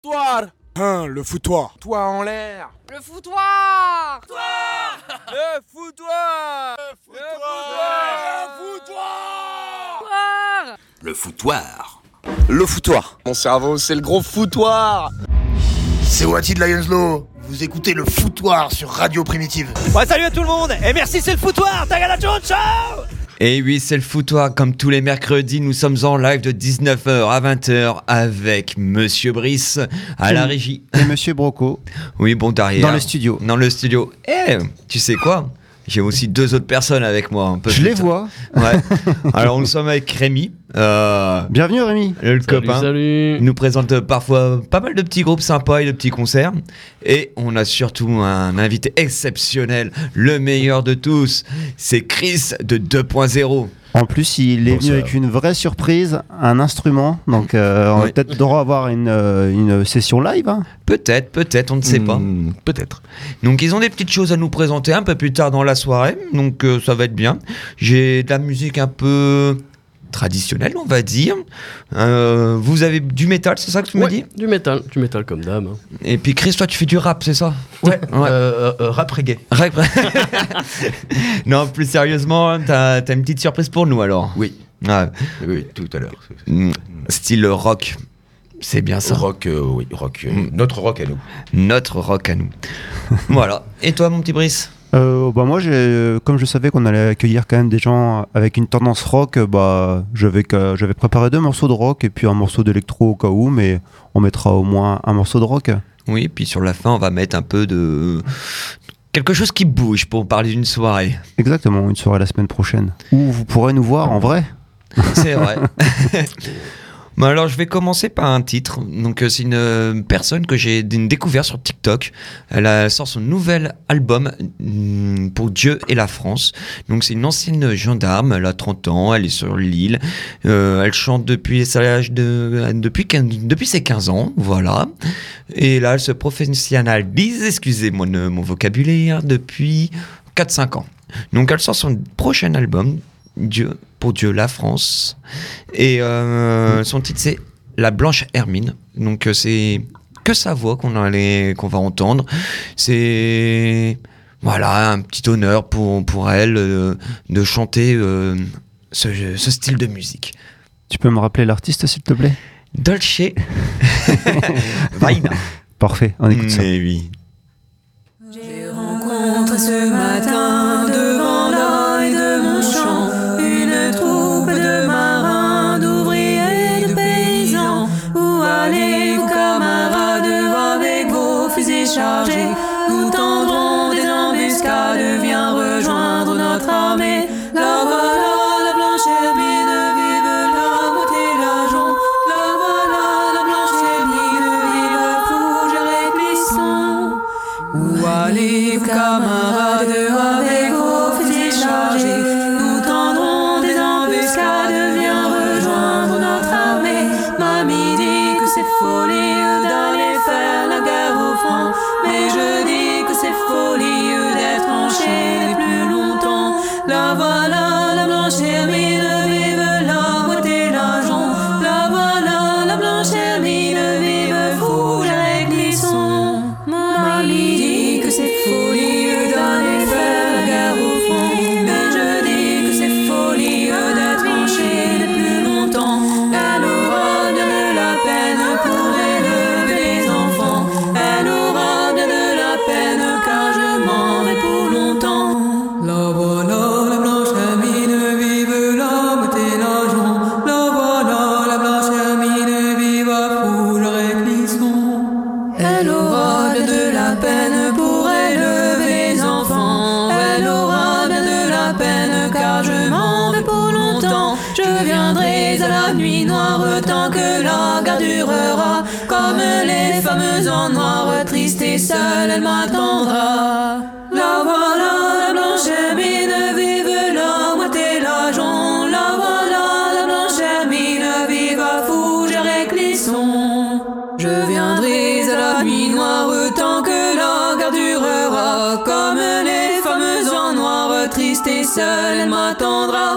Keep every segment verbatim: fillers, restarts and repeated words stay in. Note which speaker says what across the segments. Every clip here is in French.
Speaker 1: Foutoir.
Speaker 2: Hein, le foutoir.
Speaker 1: Toi en l'air.
Speaker 3: Le foutoir.
Speaker 1: Foutoir. Le foutoir.
Speaker 2: Le foutoir.
Speaker 1: Le foutoir.
Speaker 3: Le foutoir.
Speaker 2: Le foutoir.
Speaker 1: Mon cerveau, c'est le gros foutoir.
Speaker 2: C'est Wati de Lionslow. Vous écoutez le foutoir sur Radio Primitive.
Speaker 4: Ouais, salut à tout le monde. Et merci, c'est le foutoir. Tagala Jones Show.
Speaker 5: Et oui, c'est le foutoir, comme tous les mercredis, nous sommes en live de dix-neuf heures à vingt heures avec Monsieur Brice à la régie.
Speaker 6: Et Monsieur Broco.
Speaker 5: Oui, bon, derrière.
Speaker 6: Dans le studio.
Speaker 5: Dans le studio. Eh, tu sais quoi ? J'ai aussi deux autres personnes avec moi. Un peu
Speaker 6: Je les vois.
Speaker 5: Ouais. Alors, nous sommes avec Rémi. Euh,
Speaker 6: Bienvenue Rémi.
Speaker 5: Le
Speaker 7: Salut,
Speaker 5: copain.
Speaker 7: salut.
Speaker 5: Il nous présente parfois pas mal de petits groupes sympas et de petits concerts. Et on a surtout un invité exceptionnel, le meilleur de tous. C'est Chris de deux point zéro.
Speaker 6: En plus, il est venu avec une vraie surprise, un instrument. Donc, euh, on va
Speaker 5: Oui.
Speaker 6: peut-être droit avoir une, euh, une session live. Hein.
Speaker 5: Peut-être, peut-être, on ne sait pas.
Speaker 7: Hmm, peut-être.
Speaker 5: Donc ils ont des petites choses à nous présenter un peu plus tard dans la soirée, donc euh, ça va être bien. J'ai de la musique un peu traditionnelle, on va dire. Euh, vous avez du métal, c'est ça que tu m'as
Speaker 7: Ouais,
Speaker 5: dit ?
Speaker 7: du métal, du métal comme d'hab. hein.
Speaker 5: Et puis Chris, toi tu fais du rap, c'est ça ?
Speaker 7: Ouais,
Speaker 5: Ouais.
Speaker 7: euh, euh, rap reggae.
Speaker 5: Rap. Non, plus sérieusement, t'as, t'as une petite surprise pour nous alors ?
Speaker 8: Oui,
Speaker 5: Ouais.
Speaker 8: oui, tout à l'heure.
Speaker 5: Mm. Style rock, c'est bien ça.
Speaker 8: Rock, euh, oui, rock. euh,
Speaker 5: Mm.
Speaker 8: Notre rock à nous.
Speaker 5: Notre rock à nous. Voilà. Et toi mon petit Brice ?
Speaker 6: Euh, bah moi, j'ai, comme je savais qu'on allait accueillir quand même des gens avec une tendance rock, bah, j'avais, que- j'avais préparé deux morceaux de rock et puis un morceau d'électro au cas où, mais on mettra au moins un morceau de rock.
Speaker 5: Oui, puis sur la fin, on va mettre un peu de... quelque chose qui bouge pour parler d'une soirée.
Speaker 6: Exactement, une soirée la semaine prochaine. Où vous pourrez nous voir en vrai.
Speaker 5: C'est vrai. Bon, alors, je vais commencer par un titre. Donc, euh, c'est une euh, personne que j'ai d- découvert sur TikTok. Elle a, sort son nouvel album mm, pour Dieu et la France. Donc, c'est une ancienne gendarme. Elle a trente ans. Elle est sur l'île. Euh, elle chante depuis, sa âge de, depuis, quinze depuis ses quinze ans. Voilà. Et là, elle se professionnalise, excusez-moi de mon vocabulaire, depuis quatre cinq ans. Donc, elle sort son prochain album. Dieu, pour Dieu, la France. Et euh, son titre, c'est La Blanche Hermine. Donc, euh, c'est que sa voix qu'on, allait, qu'on va entendre. C'est voilà, un petit honneur pour, pour elle euh, de chanter euh, ce, ce style de musique.
Speaker 6: Tu peux me rappeler l'artiste s'il te plaît ?
Speaker 5: Dolce Vaina.
Speaker 6: Parfait, on écoute ça.
Speaker 5: Mais oui.
Speaker 9: J'ai rencontré ce matin devant l'œil de mon champ une troupe de marins, d'ouvriers, de paysans. Où allez, vos camarades, avec vos fusils chargés? Nous tendrons des embuscades, viens rejoindre notre armée. La voilà, la blanche hermine, vive la beauté, la jonc. La voilà, la blanche hermine, vive Fougères et Clisson. Où allez, vos camarades, avec vos fusils chargés? Nous tendrons des embuscades, viens rejoindre notre armée. Mamie dit que c'est folie d'aller faire la guerre au front, mais je dis que c'est folie d'être enchaîné plus longtemps. La voilà, la blanche hermine, vive la beauté, la jonc. La voilà, la blanche hermine, vive Fougères et Clisson. Mamie dit que c'est folie d'aller faire la guerre au front, mais je dis que c'est folie d'être enchaîné plus longtemps. Elle aura bien de la peine pour élever les enfants. Elle aura bien de la peine car je m'en vais pour longtemps. La voilà, la blanche hermine, vive la beauté, la jonc. La voilà, la blanche hermine, vive Fougères et Clisson. Elle aura bien de la peine pour élever les enfants. Elle aura bien de la peine car je m'en vais pour longtemps. Je viendrai à la nuit noire tant que la guerre durera. Comme les femmes en noir, triste et seule, elle m'attendra. La voilà, la blanche hermine, vive la moitié, la jonc. La voilà, la blanche hermine, vive Fougères et Clisson. Je viendrai à la nuit noire tant que la guerre durera. Comme les femmes en noir, triste et seule, elle m'attendra.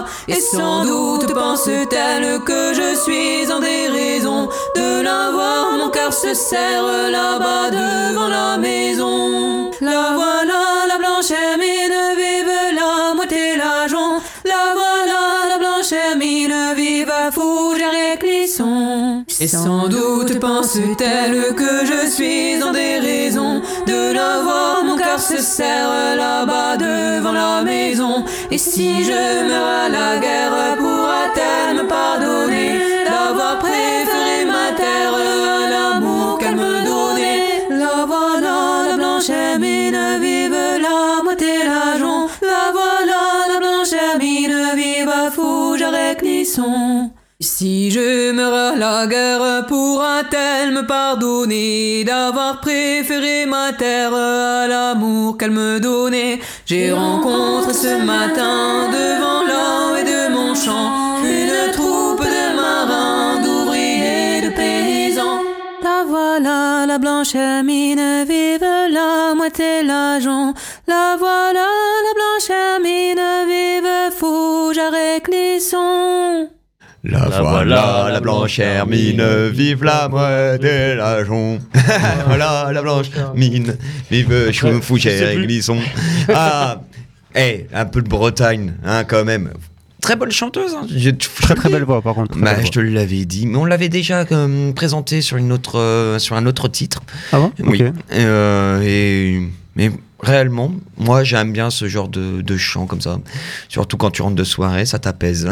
Speaker 9: Et sans doute pense-t-elle que je suis en déraison de la voir, mon cœur se serre là-bas devant la maison. La voilà, la blanche hermine, vive la moitié la jonc. La voilà, la blanche hermine, vive Fougère et Clisson. Et sans doute pense-t-elle que je suis en déraison de la voir, mon cœur se serre là-bas devant la maison. Et si je meurs à la guerre, pourra-t-elle me pardonner d'avoir préféré ma terre à l'amour qu'elle me donnait? La voilà, la blanche hermine, vive la moitié la jonc. La voilà, la blanche hermine, vive Fougère et Clisson. Si je meurs à la guerre, pourra-t-elle me pardonner d'avoir préféré ma terre à l'amour qu'elle me donnait? J'ai rencontré ce matin devant l'eau et de mon champ une troupe de marins, d'ouvriers, de paysans. La voilà, la blanche hermine, vive la moitié la jonc. La voilà, la blanche hermine, vive Fougère et Clisson.
Speaker 5: La, la voilà, la blanche hermine, vive la moitié la jonc. Voilà, la blanche hermine, vive Fougère et Clisson. Ah, hey, un peu de Bretagne, hein, quand même. Très bonne chanteuse. Hein. Je,
Speaker 6: très très belle voix, par contre.
Speaker 5: Bah,
Speaker 6: je
Speaker 5: voix. te l'avais dit, mais on l'avait déjà euh, présenté sur une autre, euh, sur un autre titre.
Speaker 6: Ah bon?
Speaker 5: Oui.
Speaker 6: Okay.
Speaker 5: Euh, et mais réellement, moi j'aime bien ce genre de, de chant comme ça. Surtout quand tu rentres de soirée, ça t'apaise.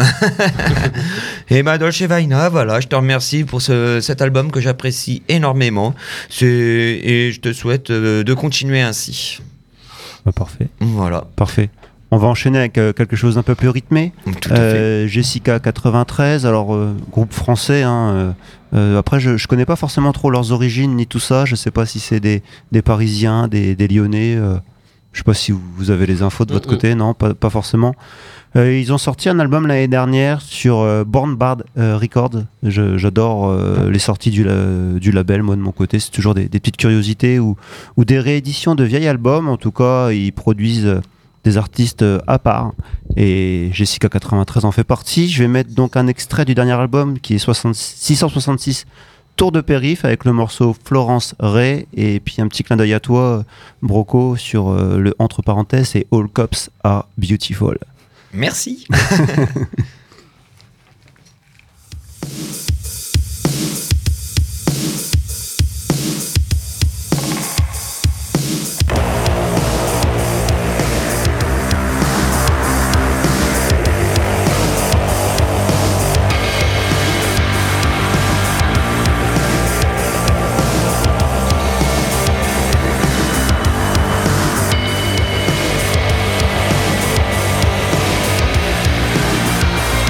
Speaker 5: Et bah Dolce Vaina, voilà, je te remercie pour ce, cet album que j'apprécie énormément. C'est, et je te souhaite euh, de continuer ainsi.
Speaker 6: Bah, parfait.
Speaker 5: Voilà.
Speaker 6: Parfait. On va enchaîner avec euh, quelque chose d'un peu plus rythmé.
Speaker 5: Tout à
Speaker 6: euh,
Speaker 5: fait.
Speaker 6: Jessica quatre-vingt-treize, alors euh, groupe français. Hein, euh, euh, après, je, je connais pas forcément trop leurs origines ni tout ça. Je sais pas si c'est des, des Parisiens, des, des Lyonnais. Euh, je sais pas si vous, vous avez les infos de votre mmh, côté. Non, pas, pas forcément. Euh, ils ont sorti un album l'année dernière sur euh, Born Bard euh, Records. Je, j'adore euh, les sorties du, la, du label, moi de mon côté. C'est toujours des, des petites curiosités ou, ou des rééditions de vieils albums. En tout cas, ils produisent euh, des artistes à part, et Jessica quatre-vingt-treize en fait partie. Je vais mettre donc un extrait du dernier album qui est six cent soixante-six Tour de Périph, avec le morceau Florence Ray, et puis un petit clin d'œil à toi, Broco, sur euh, le entre parenthèses et All Cops Are Beautiful.
Speaker 5: Merci.
Speaker 9: La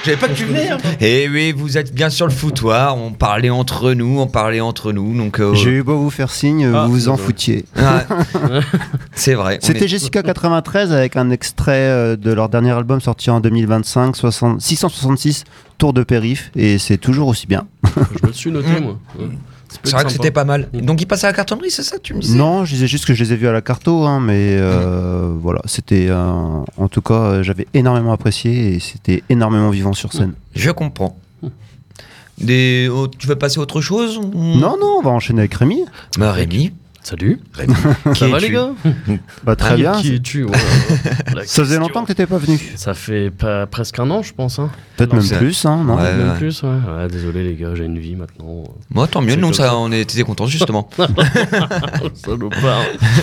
Speaker 8: savais pas que tu venais. Hein.
Speaker 5: Et oui, vous êtes bien sur le foutoir. On parlait entre nous, on parlait entre nous. Donc, euh...
Speaker 6: j'ai eu beau vous faire signe,
Speaker 7: Ah,
Speaker 6: vous vous en
Speaker 7: vrai.
Speaker 6: foutiez.
Speaker 5: Ouais. C'est vrai. on
Speaker 6: C'était
Speaker 5: est-
Speaker 6: Jessica quatre-vingt-treize avec un extrait euh, de leur dernier album sorti en deux mille vingt-cinq, soixante six cent soixante-six Tour de Périph, et c'est toujours aussi bien.
Speaker 7: Je me le suis noté,
Speaker 5: Mm.
Speaker 7: moi. Ouais. Ça peut
Speaker 5: C'est
Speaker 7: être
Speaker 5: vrai que
Speaker 7: sympa.
Speaker 5: c'était pas mal.
Speaker 7: Mm.
Speaker 5: Donc il passait à la cartonnerie, c'est ça, tu me disais?
Speaker 6: Non, je disais juste que je les ai vus à la Carto, hein, mais euh, voilà, c'était euh, en tout cas, euh, j'avais énormément apprécié et c'était énormément vivant sur scène.
Speaker 5: Je comprends. Des... oh, tu veux passer à autre chose ou-
Speaker 6: Non, non, on va enchaîner avec Rémi.
Speaker 5: Bah Rémi.
Speaker 7: Salut.
Speaker 5: Qui
Speaker 7: Ça va,
Speaker 5: es-tu
Speaker 7: les gars
Speaker 6: Bah, très
Speaker 7: Qui-
Speaker 6: bien.
Speaker 7: Qui es-tu ouais, la
Speaker 6: Ça faisait
Speaker 7: question.
Speaker 6: longtemps que t'étais pas venu.
Speaker 7: Ça fait pas, presque un an, je pense. Hein.
Speaker 6: Peut-être
Speaker 5: Non,
Speaker 6: même
Speaker 5: c'est-
Speaker 6: plus, hein, non
Speaker 5: Ouais.
Speaker 7: Même
Speaker 5: ouais.
Speaker 7: plus, ouais. Ouais, désolé, les gars, j'ai une vie maintenant.
Speaker 5: Moi, tant mieux.
Speaker 7: C'est
Speaker 5: Nous,
Speaker 7: comme
Speaker 5: ça,
Speaker 7: ça.
Speaker 5: on était contents justement.
Speaker 7: Salopard.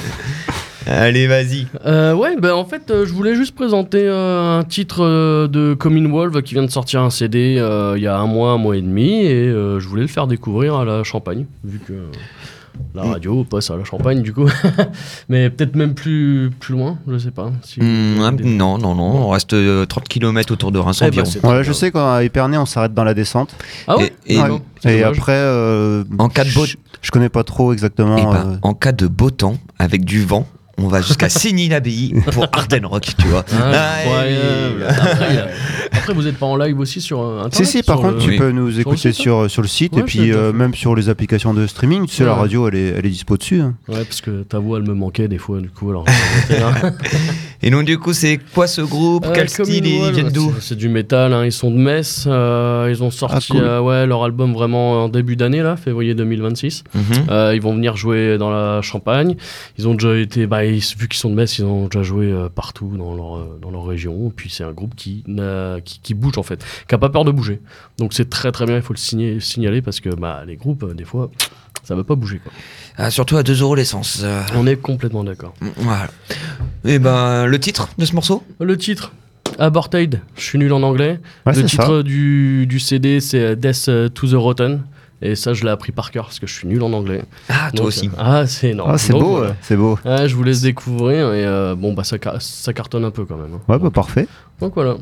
Speaker 5: Allez, vas-y.
Speaker 7: Euh, ouais, ben en fait, euh, je voulais juste présenter euh, un titre euh, de Commonwealth qui vient de sortir un C D euh, il y a un mois, un mois et demi, et euh, je voulais le faire découvrir à la Champagne, vu que euh, la radio passe à la Champagne, du coup. Mais peut-être même plus, plus loin, je sais pas. Si
Speaker 5: Hmm,
Speaker 7: vous-
Speaker 5: hein,
Speaker 7: des-
Speaker 5: non, non, non. On reste euh, trente kilomètres autour de Reims
Speaker 7: Eh ben,
Speaker 5: environ.
Speaker 7: c'est très
Speaker 6: Ouais,
Speaker 7: bien.
Speaker 6: je sais qu'à Épernay, on s'arrête dans la descente.
Speaker 7: Ah ouais,
Speaker 5: Et- et-
Speaker 7: D'accord. C'est
Speaker 6: Et
Speaker 7: dommage.
Speaker 6: après, euh,
Speaker 5: En cas de beau-
Speaker 6: je, je connais pas trop exactement.
Speaker 5: Eh ben,
Speaker 6: euh,
Speaker 5: en cas de beau temps, avec du vent, on va jusqu'à Signy-l'Abbaye pour Ardennes Rock, tu vois.
Speaker 7: Incroyable.
Speaker 5: Ah,
Speaker 7: Après, euh, après, vous êtes pas en live aussi sur euh, Internet
Speaker 6: Si, si, par
Speaker 7: sur
Speaker 6: contre,
Speaker 7: le-
Speaker 6: tu
Speaker 5: Oui.
Speaker 6: peux nous
Speaker 7: le
Speaker 6: écouter
Speaker 7: site,
Speaker 6: sur, sur le site
Speaker 7: Ouais,
Speaker 6: et
Speaker 7: je
Speaker 6: puis
Speaker 7: l'ai déjà
Speaker 6: euh,
Speaker 7: fait.
Speaker 6: même sur les applications de streaming. Tu sais, la
Speaker 7: Ouais.
Speaker 6: radio, elle est, elle est dispo dessus. hein.
Speaker 7: Ouais, parce que ta voix, elle me manquait des fois, du coup, alors. j'ai inventé un.
Speaker 5: Et donc, du coup, c'est quoi ce groupe?
Speaker 7: Euh,
Speaker 5: Quel style ils
Speaker 7: Commonwealth,
Speaker 5: viennent d'où?
Speaker 7: c'est- C'est du métal, hein, ils sont de Metz. euh, ils ont sorti
Speaker 6: Ah, cool.
Speaker 7: euh, ouais, leur album vraiment en début d'année, là, février deux mille vingt-six.
Speaker 5: Mhm.
Speaker 7: Euh, ils vont venir jouer dans la Champagne. Ils ont déjà été, bah, ils- vu qu'ils sont de Metz, ils ont déjà joué euh, partout dans leur, euh, dans leur région. Et puis c'est un groupe qui, n'a- qui, qui bouge en fait, qui a pas peur de bouger. Donc c'est très très bien, il faut le signer- signaler parce que bah, les groupes, euh, des fois, ça veut pas bouger, quoi.
Speaker 5: Ah, surtout à deux euros l'essence. euh,
Speaker 7: On est complètement d'accord.
Speaker 5: Voilà. Et ben, le titre de ce morceau?
Speaker 7: Le titre, Aborted, je suis nul en anglais.
Speaker 6: Ouais,
Speaker 7: Le
Speaker 6: c'est
Speaker 7: titre
Speaker 6: ça.
Speaker 7: du, du C D, c'est Death to the Rotten. Et ça, je l'ai appris par cœur parce que je suis nul en anglais.
Speaker 5: Ah, toi
Speaker 7: Donc,
Speaker 5: aussi.
Speaker 7: euh, Ah, c'est énorme.
Speaker 6: Ah, c'est
Speaker 7: Donc,
Speaker 6: beau,
Speaker 7: voilà.
Speaker 6: ouais, c'est beau.
Speaker 7: Ouais, je vous laisse découvrir et euh, bon, bah, ça, ca- ça cartonne un peu quand même. hein.
Speaker 6: Ouais, bah parfait.
Speaker 7: Donc voilà.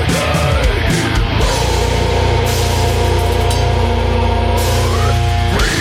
Speaker 2: We're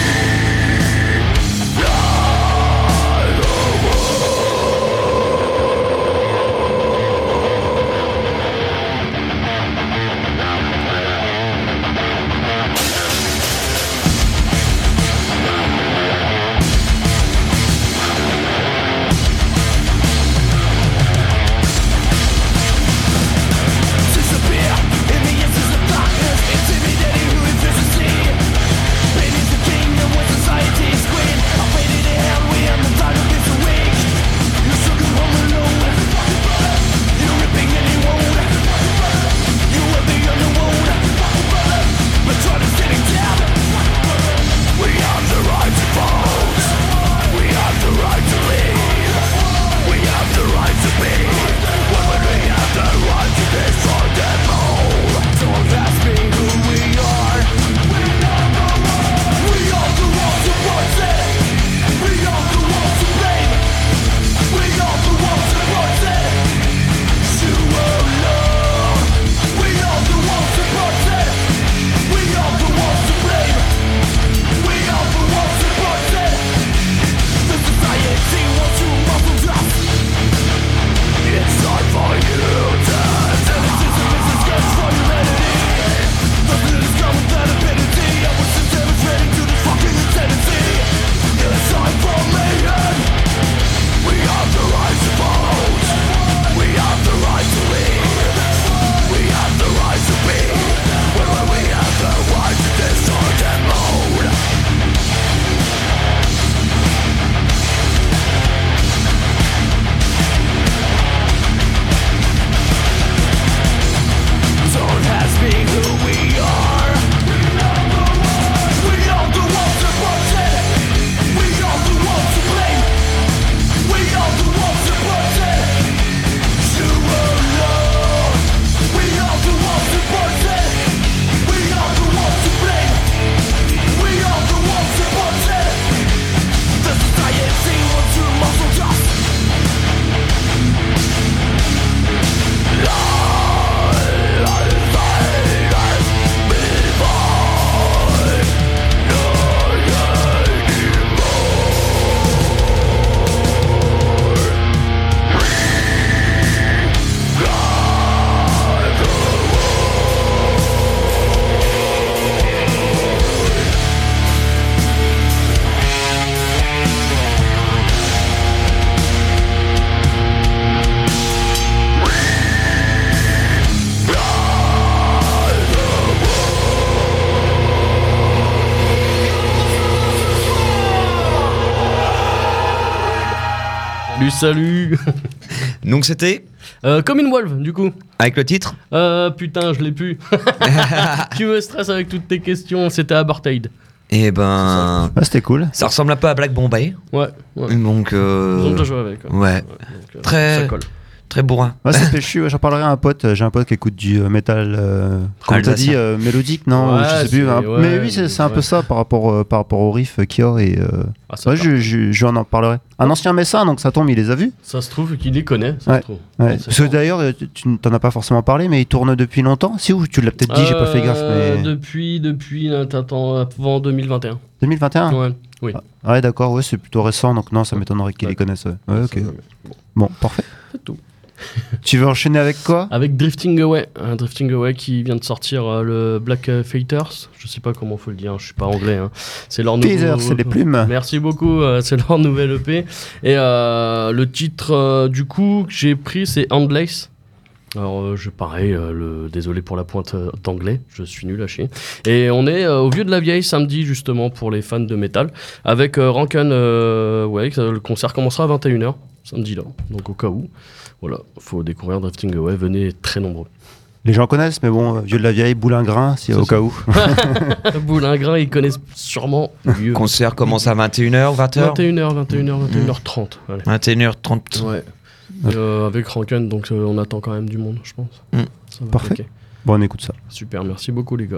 Speaker 7: Salut, salut.
Speaker 5: Donc c'était
Speaker 7: euh, Commonwealth, du coup.
Speaker 5: avec le titre
Speaker 7: Euh, putain, je l'ai plus. Tu me stresses avec toutes tes questions. C'était Apartheid.
Speaker 5: Eh ben,
Speaker 6: Ah, c'était cool.
Speaker 5: ça ressemble un peu à Black Bombay.
Speaker 7: Ouais, ouais.
Speaker 5: Donc, euh,
Speaker 7: Ils ont déjà joué avec. Ouais.
Speaker 5: ouais,
Speaker 7: Ouais, donc, euh,
Speaker 5: Très-
Speaker 7: Ça colle.
Speaker 5: très bourrin.
Speaker 6: Ouais, c'est péchu, ouais, j'en parlerai à un pote. J'ai un pote qui écoute du euh, métal, euh, comme t'as
Speaker 5: Alsacien.
Speaker 6: dit, euh, mélodique, non
Speaker 7: Ouais,
Speaker 6: je sais
Speaker 7: c'est-
Speaker 6: plus. hein.
Speaker 7: ouais,
Speaker 6: mais oui, c'est c'est un
Speaker 7: ouais.
Speaker 6: peu ça par rapport, euh, par rapport au riff euh, qu'il y a. Et, euh,
Speaker 7: Ah, ça,
Speaker 6: ouais,
Speaker 7: part.
Speaker 6: je, je, je en parlerai. Un ancien messin, donc ça tombe, il les a vus.
Speaker 7: Ça se trouve qu'il les connaît. Ça
Speaker 6: Ouais.
Speaker 7: se trouve.
Speaker 6: Ouais.
Speaker 7: C'est
Speaker 6: Parce que
Speaker 7: fort.
Speaker 6: d'ailleurs, euh, tu tu t'en as pas forcément parlé, mais il tourne depuis longtemps. Si, ou tu l'as peut-être dit, j'ai pas fait gaffe,
Speaker 7: Euh,
Speaker 6: mais.
Speaker 7: Depuis, depuis, euh, t'attends, avant deux mille vingt et un.
Speaker 6: deux mille vingt et un
Speaker 7: Ouais, oui.
Speaker 6: Ah, ouais, d'accord, ouais, c'est plutôt récent, donc non, ça m'étonnerait qu'ils
Speaker 7: Ouais.
Speaker 6: les connaissent. Ouais, ouais, ok.
Speaker 7: Ça, ouais. Bon,
Speaker 6: Bon, parfait.
Speaker 7: c'est tout.
Speaker 6: Tu veux enchaîner avec quoi
Speaker 7: Avec Drifting Away, un Drifting Away qui vient de sortir euh, le Black euh, Fighters. Je sais pas comment faut le dire, je suis pas anglais. Hein. C'est leur nouveau.
Speaker 6: Teaser, c'est les plumes.
Speaker 7: Merci beaucoup, euh, c'est leur nouvelle E P. Et euh, le titre euh, du coup que j'ai pris c'est Endless. Alors euh, je pareil, euh, le, désolé pour la pointe euh, d'anglais, je suis nul à chier. Et on est euh, au Vieux de la Vieille samedi justement pour les fans de métal avec euh, Rankin euh, ouais, le concert commencera à vingt et une heures samedi là. Donc au cas où, voilà, faut découvrir Drifting Away, venez très nombreux.
Speaker 6: Les gens connaissent, mais bon, euh, Vieux de la Vieille, Boulingrin, si,
Speaker 7: C'est
Speaker 6: au
Speaker 7: ça.
Speaker 6: cas où.
Speaker 7: Boulingrin, ils connaissent sûrement mieux.
Speaker 5: Concert commence à vingt et une heures, vingt heures
Speaker 7: vingt et une heures, vingt et une heures, vingt et une heures trente. Allez.
Speaker 5: vingt et une heures trente.
Speaker 7: Ouais. Et, euh, avec Rankin, donc euh, on attend quand même du monde, je pense.
Speaker 5: Mm.
Speaker 7: Ça va
Speaker 6: Parfait.
Speaker 7: claquer.
Speaker 6: Bon, on écoute ça.
Speaker 7: Super, merci beaucoup les gars.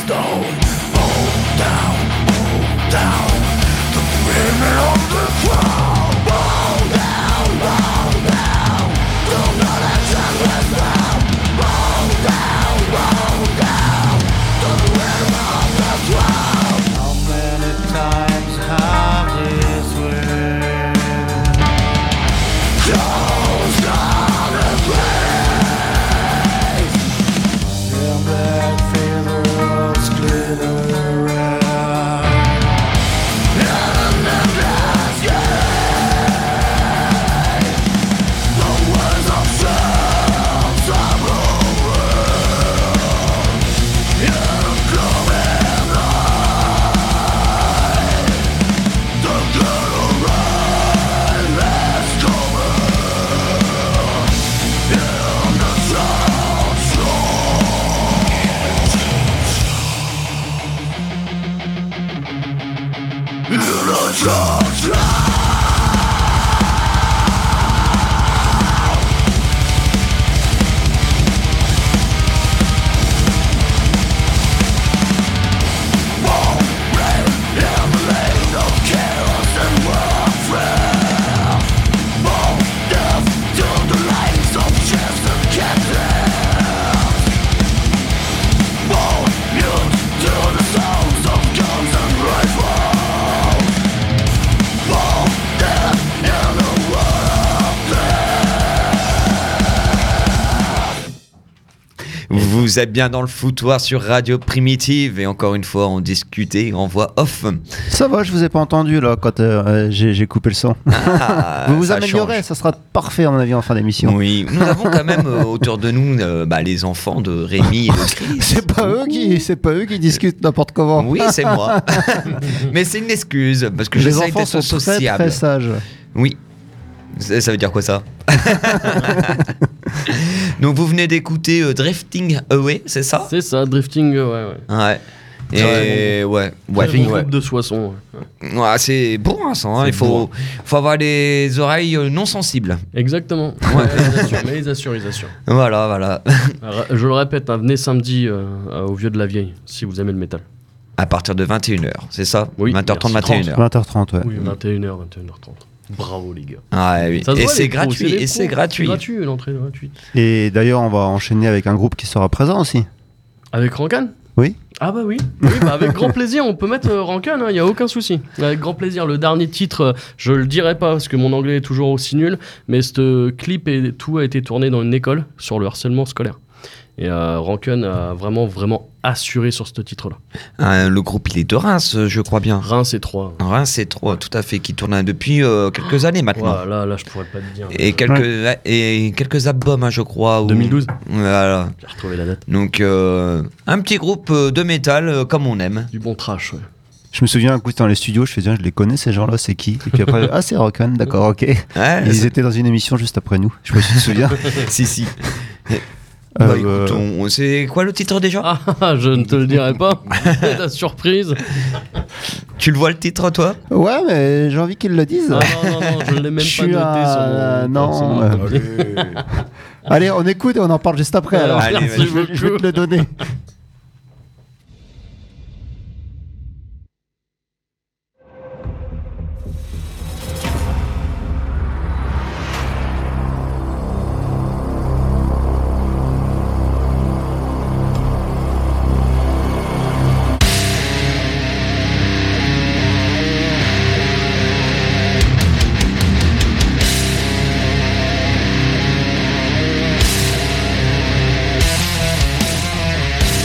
Speaker 5: Vous êtes bien dans le foutoir sur Radio Primitive et encore une fois on discutait en voix off.
Speaker 6: Ça va, je vous ai pas entendu là quand euh, j'ai, j'ai coupé le son.
Speaker 5: Ah,
Speaker 6: vous vous
Speaker 5: ça
Speaker 6: améliorez,
Speaker 5: change.
Speaker 6: ça sera parfait à mon avis en fin d'émission.
Speaker 5: Oui, nous avons quand même euh, autour de nous euh, bah, les enfants de Rémi et de Chris.
Speaker 6: C'est pas eux qui, c'est pas eux qui discutent n'importe comment.
Speaker 5: Oui, c'est moi. Mais c'est une excuse parce que
Speaker 6: Les
Speaker 5: j'essaie
Speaker 6: enfants
Speaker 5: d'être
Speaker 6: sont très
Speaker 5: sociable.
Speaker 6: très sages.
Speaker 5: Oui. Ça, ça veut dire quoi ça? Donc vous venez d'écouter euh, Drifting Away, c'est ça?
Speaker 7: C'est ça, Drifting, euh, ouais, ouais.
Speaker 5: Ouais. Et ouais, ouais,
Speaker 7: Très bon
Speaker 5: ouais.
Speaker 7: groupe de Soissons. Ouais.
Speaker 5: Ouais, c'est bon hein, ça, hein.
Speaker 7: C'est
Speaker 5: Il faut,
Speaker 7: bon.
Speaker 5: faut avoir les oreilles euh, non sensibles.
Speaker 7: Exactement.
Speaker 5: Ouais.
Speaker 7: Mais ils assurent, mais ils assurent, ils assurent.
Speaker 5: Voilà, voilà.
Speaker 7: Alors, je le répète, hein, venez samedi euh, au Vieux de la Vieille, si vous aimez le métal.
Speaker 5: À partir de vingt et une heures, c'est ça?
Speaker 7: Oui,
Speaker 5: vingt heures trente,
Speaker 7: merci.
Speaker 5: vingt et une heures.
Speaker 6: vingt heures trente, ouais.
Speaker 7: Oui, vingt et une heures, vingt et une heures trente. Bravo les gars.
Speaker 5: Ah, oui.
Speaker 7: Ça se
Speaker 5: Et
Speaker 7: voit,
Speaker 5: c'est
Speaker 7: les pros,
Speaker 5: gratuit,
Speaker 7: les
Speaker 5: et c'est
Speaker 7: pros.
Speaker 5: gratuit.
Speaker 7: C'est gratuit, l'entrée est gratuite.
Speaker 6: Et d'ailleurs, on va enchaîner avec un groupe qui sera présent aussi.
Speaker 7: Avec Rancan?
Speaker 6: Oui.
Speaker 7: Ah bah oui, oui bah avec grand plaisir, on peut mettre euh, Rancan, il n'y a aucun souci. Avec grand plaisir, le dernier titre, euh, je le dirai pas parce que mon anglais est toujours aussi nul, mais ce clip et tout a été tourné dans une école sur le harcèlement scolaire. Et euh, Rancan a vraiment, vraiment assuré sur ce titre-là.
Speaker 5: Ah, le groupe, il est de Reims, je crois bien.
Speaker 7: Reims et trois.
Speaker 5: Reims, c'est trois, tout à fait, qui tourne depuis euh, quelques années maintenant.
Speaker 7: Ouais, là, là, je pourrais pas te dire.
Speaker 5: Et quelques, ouais. et quelques albums, hein, je crois. Où...
Speaker 7: deux mille douze.
Speaker 5: Voilà.
Speaker 7: J'ai retrouvé la date.
Speaker 5: Donc, euh, un petit groupe de métal euh, comme on aime.
Speaker 7: Du bon trash, ouais.
Speaker 6: Je me souviens, écoute, dans les studios, je faisais, je les connais ces gens-là, c'est qui? Et puis après, ah, c'est Rock'n'Roll, d'accord, ok.
Speaker 5: Ouais,
Speaker 6: Ils
Speaker 5: c'est-
Speaker 6: étaient dans une émission juste après nous, je me souviens.
Speaker 5: si, si.
Speaker 6: Euh,
Speaker 5: Bah, écoute, on- on- c'est quoi le titre déjà?
Speaker 7: Ah, je ne te le dirai pas. C'est ta surprise.
Speaker 5: Tu le vois le titre, toi?
Speaker 6: Ouais, mais j'ai envie qu'ils le disent.
Speaker 7: Ah non, non, non, je ne l'ai même
Speaker 6: Je
Speaker 7: pas
Speaker 6: suis
Speaker 7: noté
Speaker 6: à-
Speaker 7: sur mon...
Speaker 6: non,
Speaker 7: sur mon
Speaker 6: euh,
Speaker 7: papier.
Speaker 6: Allez, on écoute et on en parle juste après. Alors,
Speaker 5: Allez,
Speaker 6: je,
Speaker 5: vas-y.
Speaker 6: vais- je vais te le donner.
Speaker 9: Thank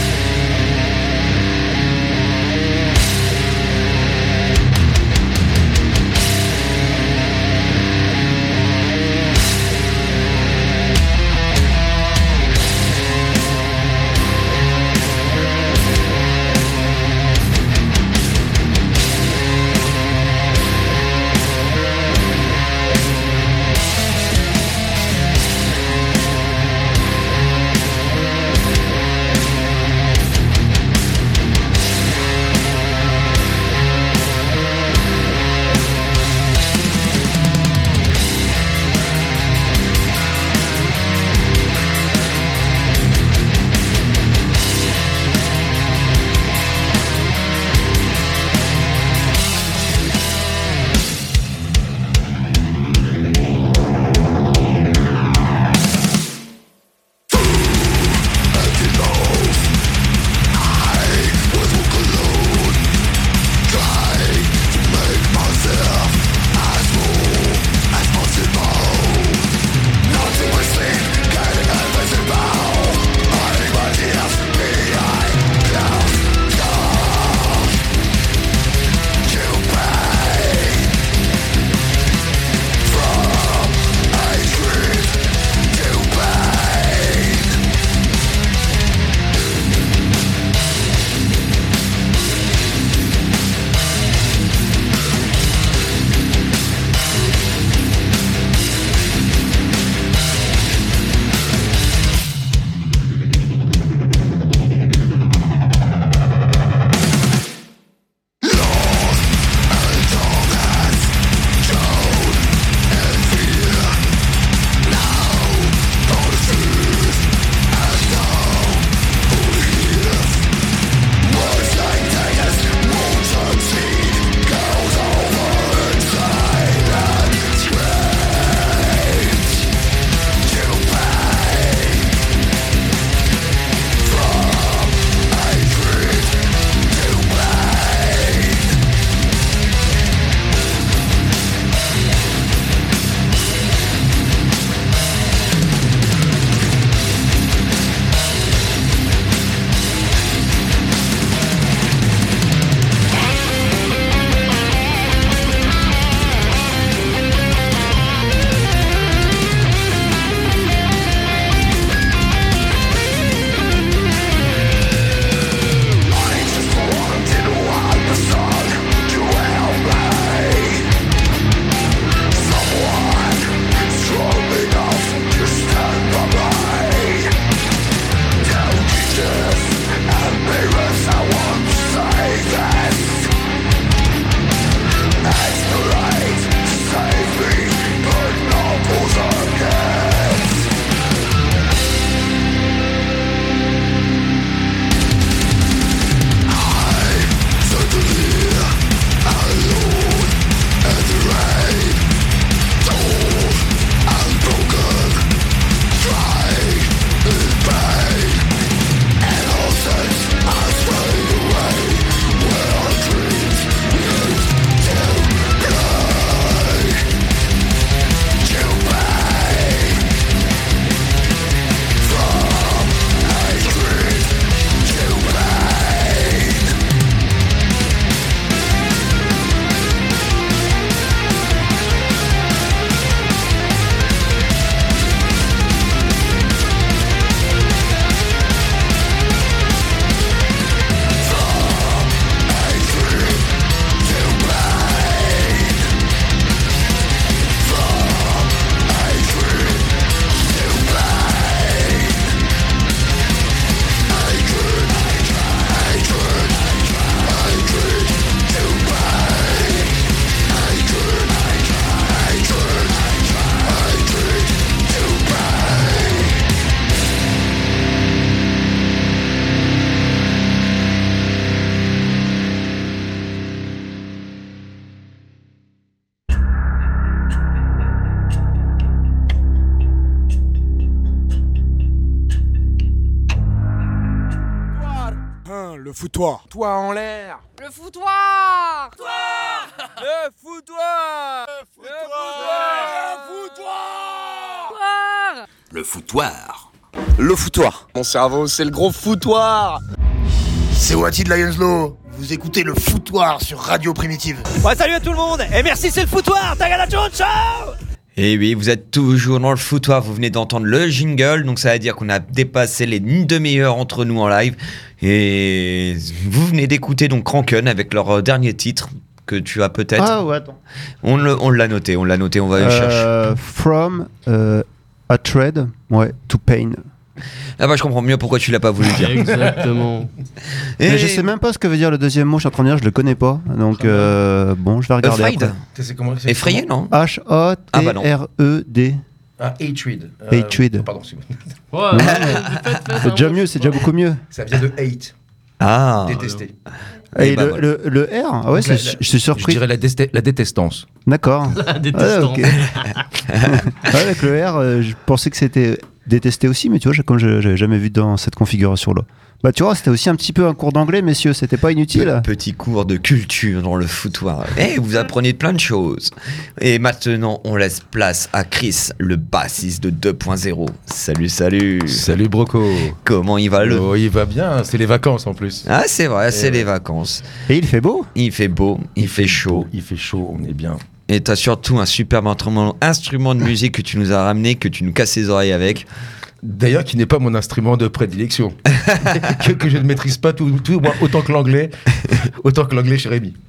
Speaker 1: Hein, le foutoir. Toi en l'air.
Speaker 3: Le foutoir.
Speaker 1: Le foutoir. Le foutoir. Le foutoir.
Speaker 3: Le foutoir.
Speaker 1: Le foutoir. Mon cerveau, c'est le gros foutoir.
Speaker 2: C'est Wati de Lions Law. Vous écoutez le foutoir sur Radio Primitive.
Speaker 4: Ouais, salut à tout le monde. Et merci, c'est le foutoir. Tagala Jones, ciao.
Speaker 5: Et oui, vous êtes toujours dans le foutoir, vous venez d'entendre le jingle, donc ça veut dire qu'on a dépassé les une demi-heure entre nous en live. Et vous venez d'écouter donc Kranken avec leur dernier titre que tu as peut-être.
Speaker 6: Ah ouais, attends.
Speaker 5: On, le, on l'a noté, on l'a noté, on va le chercher.
Speaker 6: Euh, from euh, a thread, ouais, to pain.
Speaker 5: Ah bah je comprends mieux pourquoi tu l'as pas voulu dire.
Speaker 7: Exactement.
Speaker 5: Et
Speaker 6: Mais je sais même pas ce que veut dire le deuxième mot, je suis en train de dire, je le connais pas. Donc euh, bon, je vais regarder
Speaker 5: Afraid.
Speaker 6: après.
Speaker 8: C'est comment c'est
Speaker 5: Effrayé,
Speaker 8: comment
Speaker 5: non
Speaker 6: H A
Speaker 5: Ah bah non.
Speaker 6: T R E D.
Speaker 8: Ah, hatred.
Speaker 6: Hatred.
Speaker 8: oh, pardon, c'est
Speaker 7: Ouais, ouais, faites, faites,
Speaker 6: C'est
Speaker 7: hein,
Speaker 6: déjà
Speaker 7: moi,
Speaker 6: mieux,
Speaker 7: je
Speaker 6: c'est
Speaker 7: sais
Speaker 6: déjà
Speaker 7: pas.
Speaker 6: beaucoup mieux.
Speaker 8: Ça vient de hate,
Speaker 5: Ah.
Speaker 8: détester.
Speaker 6: Et
Speaker 5: Et bah
Speaker 6: le,
Speaker 5: voilà.
Speaker 6: le, le R, ah ouais,
Speaker 8: Donc la-
Speaker 6: c'est-
Speaker 8: la-
Speaker 6: je suis
Speaker 8: Je
Speaker 6: surpris.
Speaker 8: dirais la, deste- la détestance.
Speaker 6: D'accord.
Speaker 7: La
Speaker 6: Ah,
Speaker 7: détestant.
Speaker 6: ok. Ouais, avec le R, euh, je pensais que c'était détesté aussi, mais tu vois, j'ai- comme je j'avais jamais vu dans cette configuration-là. Bah tu vois, c'était aussi un petit peu un cours d'anglais, messieurs, c'était pas inutile.
Speaker 5: Petit cours de culture dans le foutoir. Eh, vous apprenez plein de choses. Et maintenant, on laisse place à Chris, le bassiste de deux point zéro. Salut, salut.
Speaker 8: Salut Broco.
Speaker 5: Comment il va le...
Speaker 8: Oh, il va bien, c'est les vacances en plus.
Speaker 5: Ah, c'est vrai, c'est
Speaker 8: ouais.
Speaker 5: les vacances.
Speaker 6: Et il fait beau.
Speaker 5: Il fait beau, il, fait chaud.
Speaker 8: Il fait chaud, on est bien.
Speaker 5: Et t'as surtout un superbe instrument, instrument de musique que tu nous as ramené, que tu nous casses les oreilles avec.
Speaker 8: D'ailleurs, qui n'est pas mon instrument de prédilection. que, que je ne maîtrise pas tout, tout moi, autant que l'anglais, autant que l'anglais chez Rémi.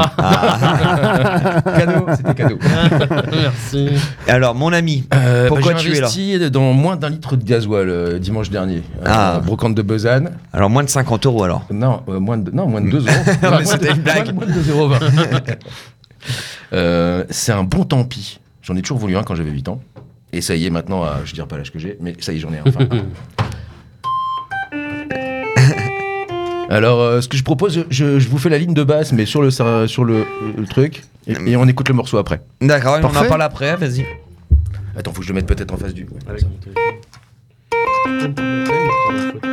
Speaker 7: Ah.
Speaker 8: Cadeau, c'était cadeau.
Speaker 7: Merci.
Speaker 5: Alors, mon ami,
Speaker 8: Euh,
Speaker 5: pourquoi
Speaker 8: bah,
Speaker 5: tu
Speaker 8: j'ai
Speaker 5: es là
Speaker 8: investi dans moins d'un litre de gasoil euh, dimanche dernier.
Speaker 5: Ah.
Speaker 8: Euh, brocante de Besanne.
Speaker 5: Alors, moins de cinquante euros alors.
Speaker 8: Non, euh, moins de, non, moins de deux euros.
Speaker 5: mais
Speaker 8: Moins de-
Speaker 5: c'était une blague.
Speaker 8: Moins de deux euros vingt. Euh, c'est un bon tant pis. J'en ai toujours voulu un quand j'avais huit ans. Et ça y est, maintenant, à, je dirais pas l'âge que j'ai, mais ça y est, j'en ai enfin. Alors, euh, ce que je propose, je, je vous fais la ligne de basse, mais sur le, sur le, le truc, et, et on écoute le morceau après.
Speaker 5: D'accord, on en
Speaker 6: Parfait.
Speaker 5: parle après, vas-y.
Speaker 8: Attends, faut que je le mette peut-être en face du.
Speaker 7: Avec mon téléphone.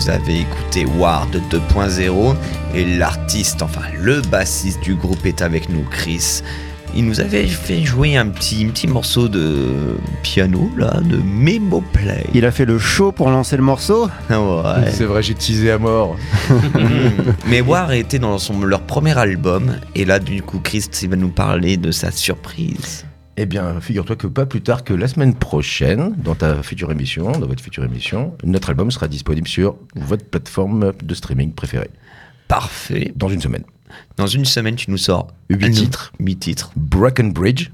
Speaker 5: vous avez écouté War de deux point zéro et l'artiste, enfin le bassiste du groupe est avec nous, Chris. Il nous avait fait jouer un petit, un petit morceau de piano, là, de Memo Play.
Speaker 6: Il a fait le show pour lancer le morceau.
Speaker 5: Ouais.
Speaker 8: C'est vrai, j'ai teasé à mort.
Speaker 5: Mais War était dans son, leur premier album, et là, du coup, Chris il va nous parler de sa surprise.
Speaker 8: Eh bien, figure-toi que pas plus tard que la semaine prochaine, dans ta future émission, dans votre future émission, notre album sera disponible sur votre plateforme de streaming préférée.
Speaker 5: Parfait.
Speaker 8: Dans une semaine.
Speaker 5: Dans une semaine, tu nous sors
Speaker 8: huit titres.
Speaker 5: huit titres.
Speaker 8: Broken Bridge.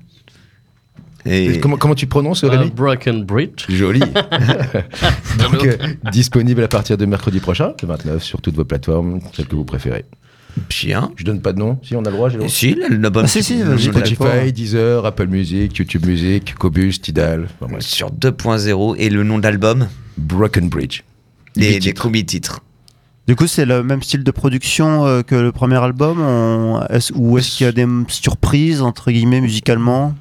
Speaker 5: Et
Speaker 8: comment, comment tu prononces, Rémi
Speaker 7: uh, Broken Bridge.
Speaker 8: Joli. Donc, euh, disponible à partir de mercredi prochain, le vingt-neuf, sur toutes vos plateformes, celles que vous préférez.
Speaker 5: Bien.
Speaker 8: Je donne pas de nom. Si, on a le droit, j'ai le droit.
Speaker 5: Si, l'album.
Speaker 6: Ah, si, si, vas-y,
Speaker 8: Spotify, Deezer, Apple Music, YouTube Music, Qobuz, Tidal. Enfin, bref.
Speaker 5: Sur deux point zéro. Et le nom d'album
Speaker 8: Broken Bridge.
Speaker 5: Les, les combien de titres?
Speaker 6: Du coup, c'est le même style de production euh, que le premier album on... est-ce... Ou est-ce qu'il y a des surprises, entre guillemets, musicalement?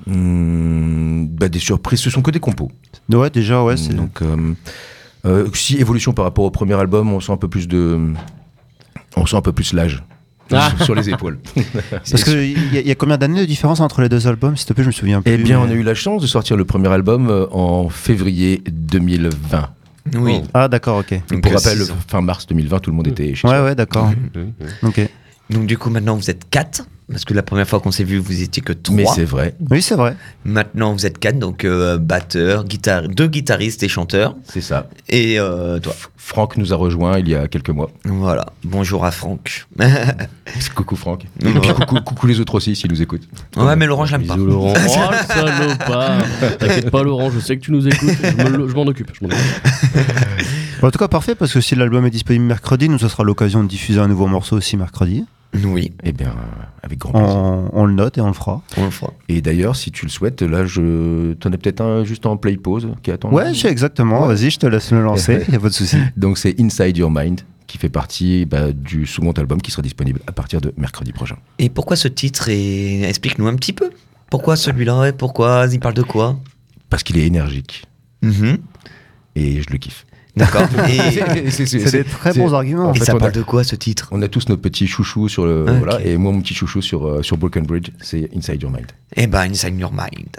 Speaker 8: Mmh, bah, des surprises, ce sont que des compos.
Speaker 6: Ouais, déjà, ouais. C'est...
Speaker 8: Donc, euh, euh, si évolution par rapport au premier album, on sent un peu plus de... On sent un peu plus l'âge. Ah. Sur les épaules.
Speaker 6: Parce qu'il y, y a combien d'années de différence entre les deux albums, s'il te plaît, je me souviens plus.
Speaker 8: Eh bien,
Speaker 6: mais...
Speaker 8: on a eu la chance de sortir le premier album euh, en février deux mille vingt.
Speaker 5: Oui.
Speaker 6: Oh. Ah, d'accord, ok.
Speaker 8: Donc, pour rappel, fin mars deux mille vingt, tout le monde était chez
Speaker 6: Ouais,
Speaker 8: soi.
Speaker 6: ouais, d'accord.
Speaker 8: Mmh.
Speaker 6: Ok.
Speaker 5: Donc, du coup, maintenant, vous êtes quatre. Parce que la première fois qu'on s'est vu, vous étiez que trois.
Speaker 8: Mais c'est vrai.
Speaker 6: Oui, c'est vrai.
Speaker 5: Maintenant, vous êtes quatre, donc euh, batteur, guitare, deux guitaristes et chanteurs.
Speaker 8: C'est ça.
Speaker 5: Et euh, toi.
Speaker 8: F- Franck nous a rejoint il y a quelques mois.
Speaker 5: Voilà. Bonjour à Franck.
Speaker 8: Coucou Franck. Et puis coucou, coucou les autres aussi, s'ils nous écoutent.
Speaker 5: Ouais, mais Laurent, j'aime pas.
Speaker 7: Bisous Laurent. Oh, le salopard. T'inquiète pas Laurent, je sais que tu nous écoutes. Je, me, je m'en occupe. Je m'en occupe.
Speaker 6: En tout cas, parfait, parce que si l'album est disponible mercredi, nous, ça sera l'occasion de diffuser un nouveau morceau aussi mercredi.
Speaker 5: Oui.
Speaker 8: Eh bien, avec grand plaisir.
Speaker 6: On, on le note et on le fera.
Speaker 5: On le fera.
Speaker 8: Et d'ailleurs, si tu le souhaites, là, je t'en ai peut-être un juste en play pause qui attend.
Speaker 6: Ouais, je sais exactement.
Speaker 8: Ouais.
Speaker 6: Vas-y, je te laisse le lancer. Y a pas de souci.
Speaker 8: Donc, c'est Inside Your Mind qui fait partie bah, du second album qui sera disponible à partir de mercredi prochain.
Speaker 5: Et pourquoi ce titre et... Explique-nous un petit peu. Pourquoi celui-là et pourquoi il parle de quoi?
Speaker 8: Parce qu'il est énergique.
Speaker 5: Mm-hmm.
Speaker 8: Et je le kiffe.
Speaker 5: D'accord. Et...
Speaker 8: c'est, c'est,
Speaker 6: C'est des très bons arguments.
Speaker 8: En
Speaker 5: Et
Speaker 8: fait,
Speaker 5: ça
Speaker 8: on
Speaker 5: parle
Speaker 8: a,
Speaker 5: de quoi ce titre?
Speaker 8: on a tous nos petits chouchous sur le.
Speaker 5: Okay.
Speaker 8: Voilà, et moi, mon petit chouchou sur, euh, sur Broken Bridge, c'est Inside Your Mind.
Speaker 5: Eh ben, Inside Your Mind.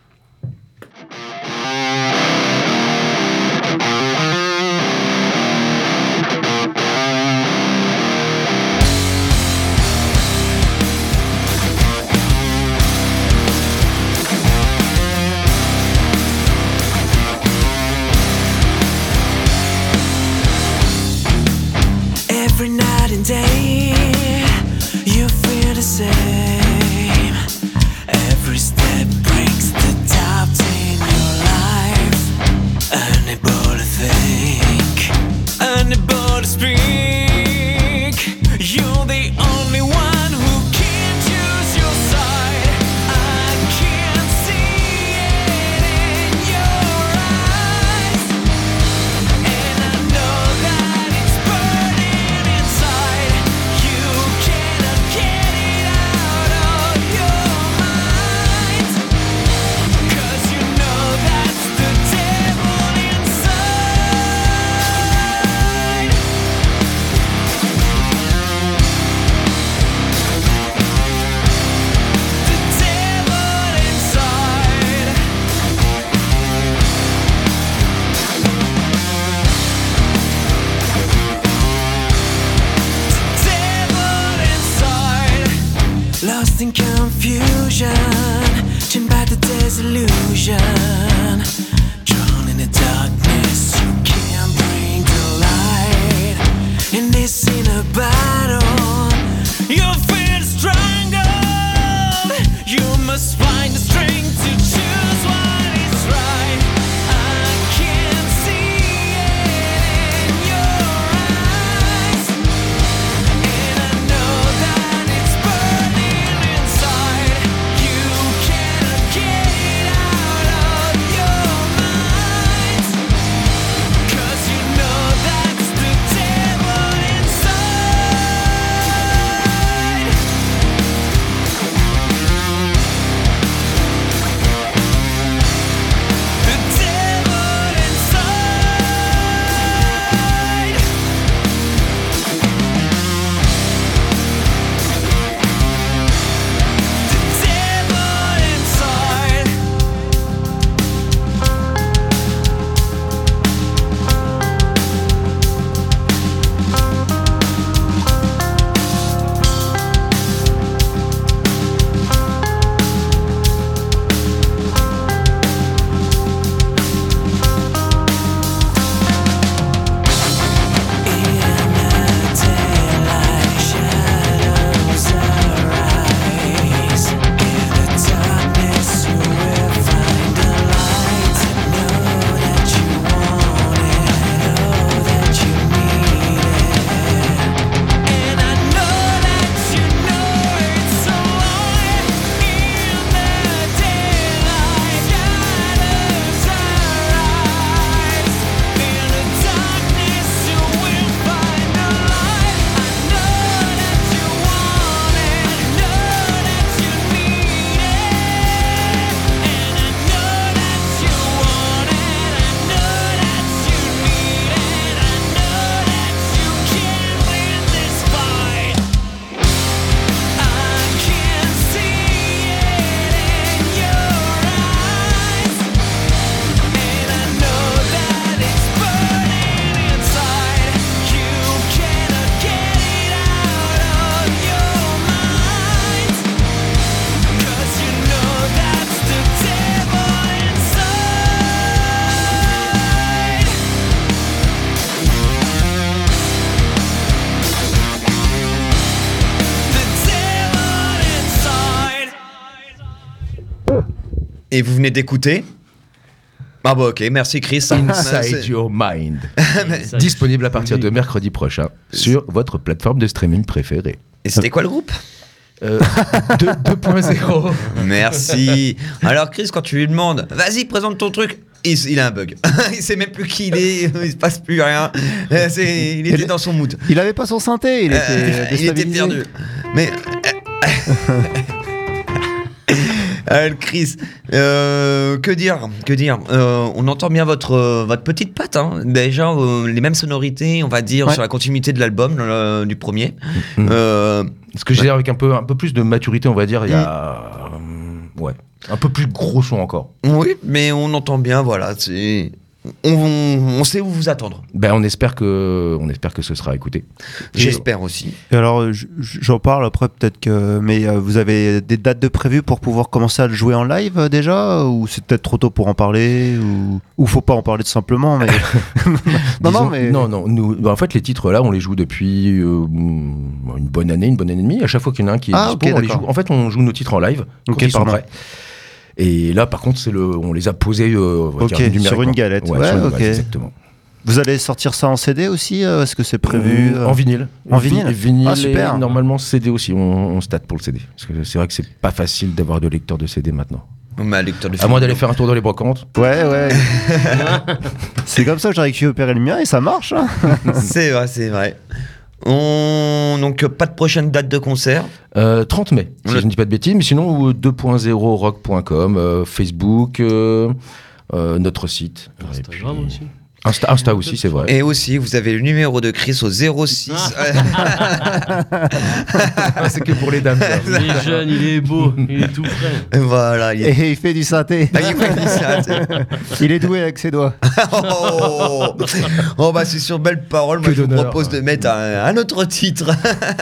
Speaker 9: Every night and day, you feel the same. Every step brings the doubt in your life. Unable to think, unable to speak. You're the only one who can choose your side. I can see it in your eyes, and I know that it's burning inside. You cannot get it out of your mind, 'cause you know that's the devil inside. The devil inside. Devil inside. Lost in confusion, chained by the disillusion. Drawn in the darkness, you can't bring to light. In this inner battle, you feel stronger. You must find the strength to choose what is right. I can see it in your eyes, and I know that it's burning inside. You cannot get it out of your mind, 'cause you know that's the devil inside.
Speaker 5: Et vous venez d'écouter. Ah bah ok, merci Chris.
Speaker 8: Inside Your Mind. Disponible à partir de mercredi prochain sur votre plateforme de streaming préférée.
Speaker 5: Et c'était quoi le groupe
Speaker 8: euh, deux point zéro.
Speaker 5: Merci. Alors Chris, quand tu lui demandes, vas-y, présente ton truc, il, il a un bug. Il sait même plus qui il est, il se passe plus rien. C'est, il était il, dans son mood.
Speaker 6: Il avait pas son synthé, il était, euh,
Speaker 5: il était perdu. Mais... Euh, Chris, euh, que dire, que dire euh, on entend bien votre, euh, votre petite patte, hein. Déjà euh, les mêmes sonorités, on va dire, ouais. sur la continuité de l'album euh, du premier.
Speaker 8: Mmh.
Speaker 5: Euh,
Speaker 8: Ce que j'ai avec un peu, un peu plus de maturité, on va dire, il y a... Euh, ouais, un peu plus gros son encore.
Speaker 5: Oui, mais on entend bien, voilà, c'est... On, on, on sait où vous attendre.
Speaker 8: Ben, on espère que, on espère que ce sera écouté.
Speaker 5: J'espère aussi.
Speaker 6: Et alors, j'en parle après peut-être que, mais euh, vous avez des dates de prévues pour pouvoir commencer à le jouer en live euh, déjà, ou c'est peut-être trop tôt pour en parler, ou, ou faut pas en parler tout simplement, mais
Speaker 8: non, Disons, non, mais non, non. Nous, ben, en fait, les titres là, on les joue depuis euh, une bonne année, une bonne année et demie. À chaque fois qu'il y en a un qui est
Speaker 6: ah,
Speaker 8: dispo,
Speaker 6: okay,
Speaker 8: on les joue. En fait, on joue nos titres en live quand
Speaker 6: okay,
Speaker 8: ils sont prêts. Et là, par contre, c'est le, on les a posés euh,
Speaker 6: okay, dire, sur une galette. Ouais, ouais, ok.
Speaker 8: Exactement.
Speaker 6: Vous allez sortir ça en C D aussi euh, Est-ce que c'est prévu euh...
Speaker 8: En vinyle.
Speaker 6: En vinyle,
Speaker 8: vinyle
Speaker 6: ah, super.
Speaker 8: Et normalement, C D aussi. On, on se tâte pour le C D. Parce que c'est vrai que c'est pas facile d'avoir de lecteur de C D maintenant.
Speaker 5: Mais lecteur de
Speaker 8: à moins d'aller faire un tour dans les brocantes.
Speaker 6: Ouais, ouais. C'est comme ça que j'ai récupéré le mien et ça marche. Hein.
Speaker 5: C'est vrai, c'est vrai. On... Donc, pas de prochaine date de concert
Speaker 8: euh, trente mai, si le... je ne dis pas de bêtises, mais sinon deux point zéro rock point com, euh, Facebook, euh, euh, notre site.
Speaker 7: Instagram
Speaker 8: puis...
Speaker 7: aussi.
Speaker 8: Insta, Insta aussi, c'est vrai.
Speaker 5: Et aussi, vous avez le numéro de Chris au zéro six.
Speaker 8: C'est que pour les dames.
Speaker 7: Il est jeune, il est beau, il est tout frais.
Speaker 5: Voilà. Il est...
Speaker 6: Et il fait du synthé.
Speaker 5: Ah, il fait du synthé.
Speaker 6: Il est doué avec ses doigts.
Speaker 5: oh, oh bah c'est sur belle parole. Moi, que je vous propose de mettre un, un autre titre.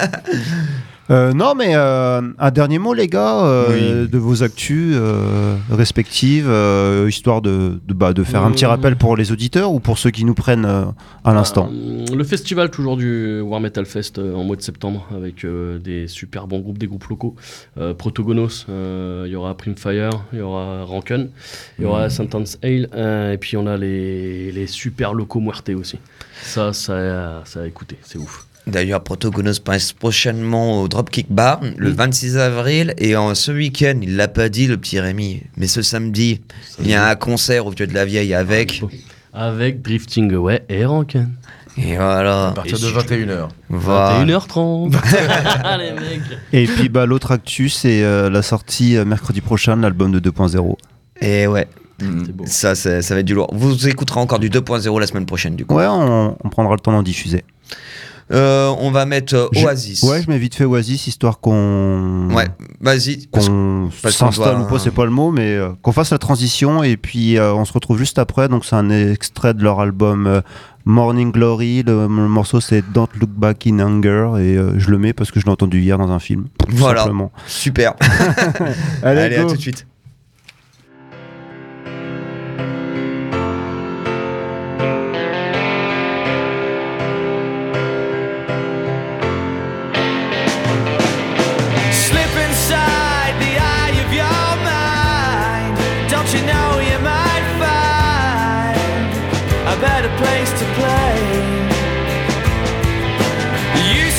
Speaker 6: Euh, non, mais euh, un dernier mot, les gars, euh, oui. de vos actus euh, respectives, euh, histoire de, de, bah, de faire euh... un petit rappel pour les auditeurs ou pour ceux qui nous prennent euh, à l'instant.
Speaker 7: Euh, le festival, toujours du War Metal Fest euh, en mois de septembre, avec euh, des super bons groupes, des groupes locaux. Euh, Protogonos, il euh, y aura Primfire, il y aura Ranken, il y aura mmh. Sentence Ale, euh, et puis on a les, les super locaux Muerte aussi. Ça, ça, ça a écouté, c'est ouf.
Speaker 5: D'ailleurs, Protogonos passe prochainement au Dropkick Bar le mmh. vingt-six avril et en ce week-end, il l'a pas dit le petit Rémi, mais ce samedi, il y a un concert au Vieux de la Vieille avec
Speaker 7: avec Drifting Away et Ranken.
Speaker 5: Et voilà.
Speaker 8: À partir et de vingt et une heures.
Speaker 5: Voilà.
Speaker 7: vingt et une heures trente. Allez mec.
Speaker 6: Et puis bah l'autre actu, c'est euh, la sortie euh, mercredi prochain de l'album de deux point zéro.
Speaker 5: Et ouais. Mmh. Ça, ça, ça va être du lourd. Vous écouterez encore du deux point zéro la semaine prochaine du coup.
Speaker 6: Ouais, on, on prendra le temps d'en diffuser.
Speaker 5: Euh, on va mettre euh, Oasis.
Speaker 6: Je, ouais, je mets vite fait Oasis, histoire qu'on...
Speaker 5: Ouais, vas-y.
Speaker 6: Qu'on s'installe doit... ou pas, c'est pas le mot, mais euh, qu'on fasse la transition, et puis euh, on se retrouve juste après. Donc c'est un extrait de leur album euh, Morning Glory. Le, le morceau c'est Don't Look Back in Anger, et euh, je le mets parce que je l'ai entendu hier dans un film.
Speaker 5: Voilà,
Speaker 6: simplement.
Speaker 5: Super.
Speaker 6: Allez,
Speaker 5: Allez à tout de suite.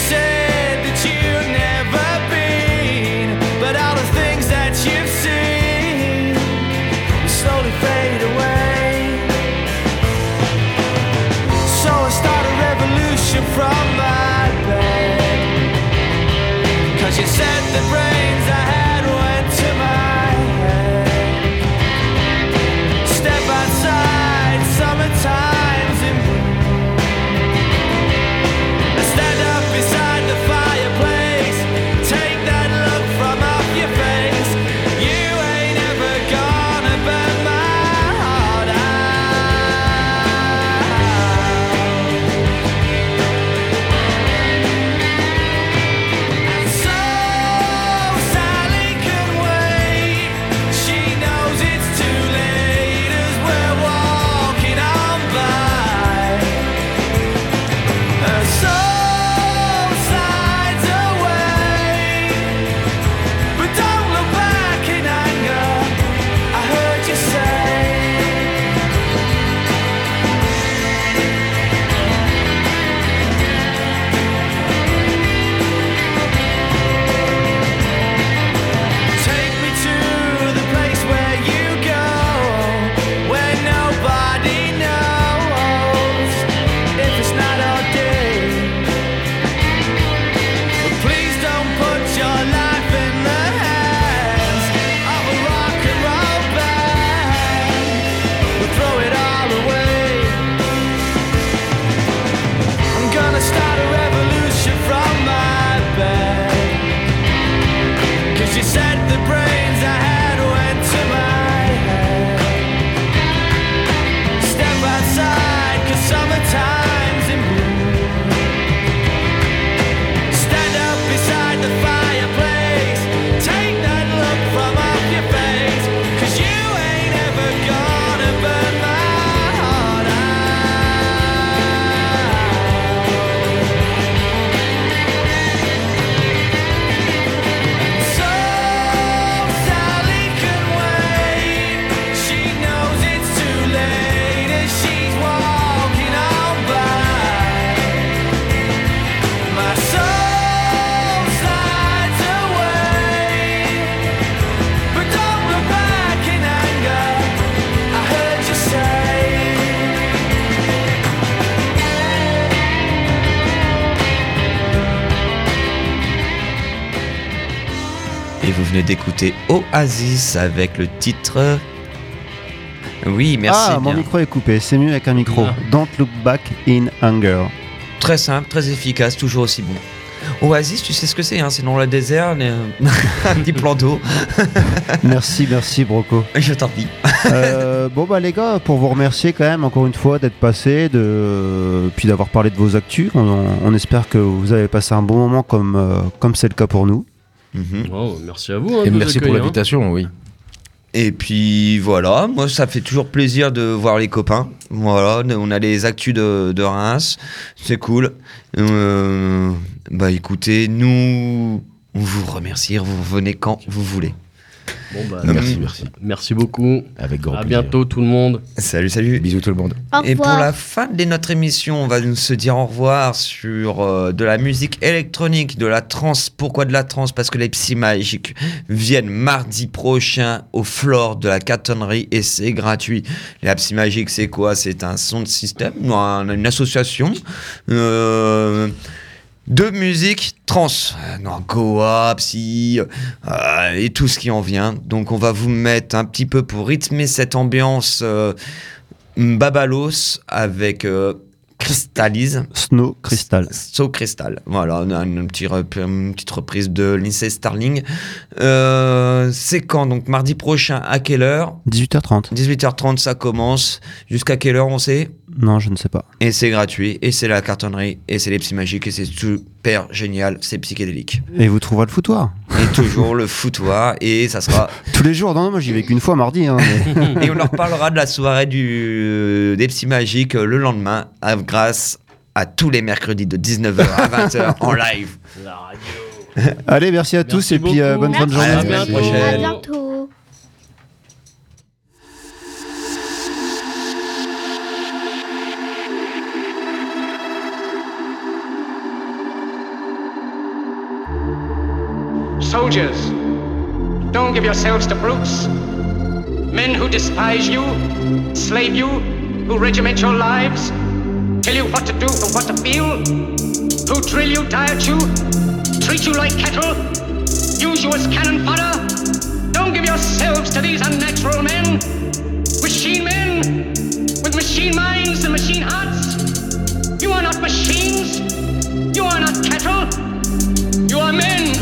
Speaker 10: But all the things that you've seen She said the brains I had went to my head. Step outside, cause summertime's in bloom. Stand up beside the fireplace. Take that look from off your face. Cause you ain't ever gonna burn my heart out. So Sally can wait. She knows it's too late as she's walking on by. My soul slides away, but don't look back in anger. I heard you say.
Speaker 5: Et vous venez d'écouter Oasis avec le titre. Oui, merci.
Speaker 6: Ah, mon
Speaker 5: bien.
Speaker 6: micro est coupé, c'est mieux avec un micro.
Speaker 7: Ah.
Speaker 6: Don't look back in anger.
Speaker 5: Très simple, très efficace, toujours aussi bon. Oasis, tu sais ce que c'est, hein, c'est dans le désert, les- un petit plan d'eau.
Speaker 6: Merci, merci Broco.
Speaker 5: Je t'en prie.
Speaker 6: Euh, bon bah les gars, pour vous remercier quand même encore une fois d'être passés, de... puis d'avoir parlé de vos actus. On, on espère que vous avez passé un bon moment comme euh, comme c'est le cas pour nous.
Speaker 5: Mhm.
Speaker 7: Oh, merci à vous. Hein,
Speaker 8: Et
Speaker 7: de nous
Speaker 8: merci pour
Speaker 7: accueillir, hein.
Speaker 8: l'invitation, oui.
Speaker 5: Et puis voilà, moi ça fait toujours plaisir de voir les copains. Voilà, on a les actus de, de Reims, c'est cool. Euh, bah écoutez, nous, on vous remercie, vous venez quand vous voulez.
Speaker 7: Bon, bah,
Speaker 5: Non,
Speaker 8: Merci,
Speaker 5: mais-
Speaker 8: merci.
Speaker 7: merci beaucoup.
Speaker 8: Avec grand
Speaker 7: À
Speaker 8: plaisir.
Speaker 7: bientôt tout le monde.
Speaker 5: Salut, salut.
Speaker 8: Bisous tout le monde.
Speaker 3: Au
Speaker 5: Et pour
Speaker 3: revoir.
Speaker 5: la fin de notre émission, on va nous se dire au revoir sur euh, de la musique électronique, de la trance. Pourquoi de la trance? Parce que les Psy Magiques viennent mardi prochain au floor de la Cartonnerie et c'est gratuit. Les Psy Magiques, c'est quoi? C'est un son de système, un- une association euh, de musique trance. Euh, Non, Goa, Psy euh, et tout ce qui en vient. Donc on va vous mettre un petit peu pour rythmer cette ambiance euh, Babalos avec euh, Crystallise.
Speaker 6: Snow Crystal.
Speaker 5: So Crystal. Voilà, on a une, petite rep- une petite reprise de Lindsay Starling. Euh, c'est quand? Donc mardi prochain, à quelle heure?
Speaker 6: dix-huit heures trente.
Speaker 5: dix-huit heures trente, ça commence. Jusqu'à quelle heure, on sait?
Speaker 6: Non, je ne sais pas.
Speaker 5: Et c'est gratuit, et c'est la cartonnerie, et c'est les Psy Magiques, et c'est super génial, c'est psychédélique.
Speaker 6: Et vous trouverez le foutoir.
Speaker 5: Et toujours le foutoir, et ça sera...
Speaker 6: Tous les jours. Non, non, moi j'y vais qu'une fois mardi. Hein, mais-
Speaker 5: Et on leur parlera de la soirée du, des Psy Magiques le lendemain, à- grâce à tous les mercredis de dix-neuf heures à vingt heures en live.
Speaker 7: La radio.
Speaker 6: Allez, merci à tous
Speaker 7: Merci
Speaker 6: et puis euh,
Speaker 7: beaucoup.
Speaker 6: bonne fin de
Speaker 3: Merci.
Speaker 6: journée.
Speaker 5: À la semaine
Speaker 7: bientôt.
Speaker 5: prochaine.
Speaker 3: À bientôt.
Speaker 11: Soldiers, don't give yourselves to brutes. Men who despise you, slave you, who regiment your lives, tell you what to do and what to feel, who drill you, diet you, treat you like cattle, use you as cannon fodder. Don't give yourselves to these unnatural men, machine men, with machine minds and machine hearts. You are not machines, you are not cattle, you are men.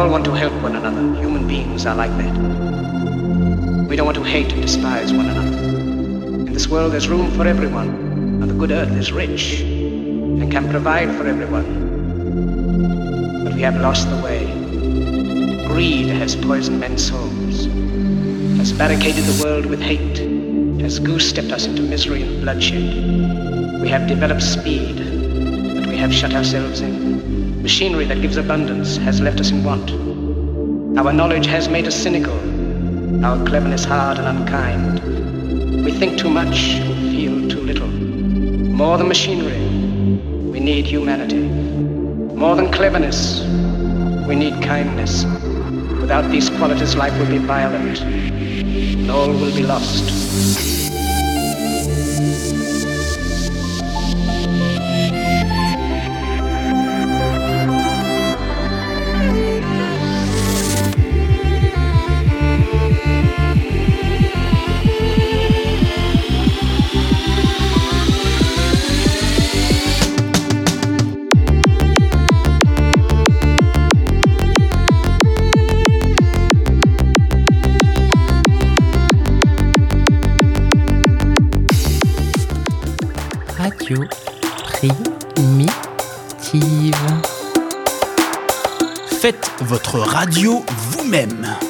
Speaker 11: all want to help one another. Human beings are like that. We don't want to hate and despise one another. In this world there's room for everyone, and the good earth is rich and can provide for everyone. But we have lost the way. Greed has poisoned men's souls, has barricaded the world with hate, has goose-stepped us into misery and bloodshed. We have developed speed, but we have shut ourselves in. Machinery that gives abundance has left us in want. Our knowledge has made us cynical, our cleverness hard and unkind. We think too much, feel too little. More than machinery, we need humanity. More than cleverness, we need kindness. Without these qualities, life will be violent, and all will be lost.
Speaker 12: Radio Primitive.
Speaker 2: Faites votre radio vous-même.